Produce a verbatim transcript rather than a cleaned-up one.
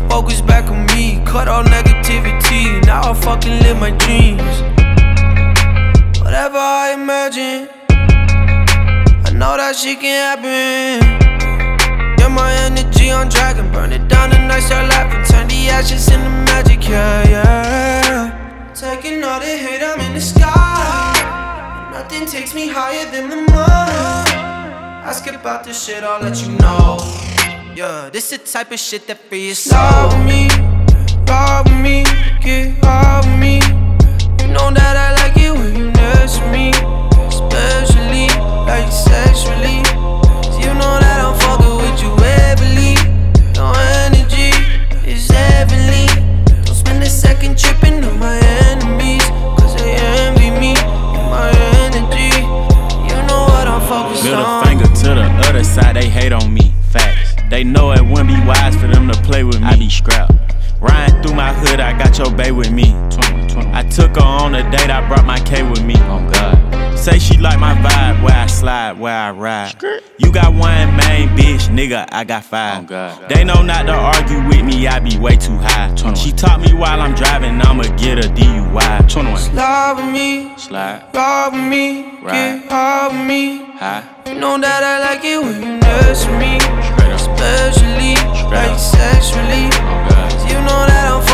focus back on me. Cut all negativity, now I fucking live my dreams. Whatever I imagine, I know that shit can happen. Get my energy on track and burn it down tonight, start laughing. Turn the ashes into magic, yeah, yeah. Taking all the hate, I'm in the sky. Nothing takes me higher than the moon. Ask about this shit, I'll let you know. Yeah, this the type of shit that free your soul. Ride with me, ride with me, get high with me. You know that I like it when you next to me, especially like sexually. You know that I'm fucking with you heavily. Your energy is heavenly. Don't spend a second tripping on my enemies, cause they envy me and my energy. You know what I'm focused Middle on. finger to the other side, they hate on me. Facts. They know it wouldn't be wise for them to play with me. I be scrapped. Riding through my hood, I got your bae with me. I took her on a date, I brought my K with me. Oh God. Say she like my vibe, where I slide, where I ride. You got one main bitch, nigga, I got five. Oh God. They know not to argue with me, I be way too high. She taught me while I'm driving, I'ma get a D U I. Slide with me, Slide, ride with me, Ride. get high with me. high. You know that I like it when you next to me, Straight up. especially Straight like up. sexually. Oh God. You know that I'm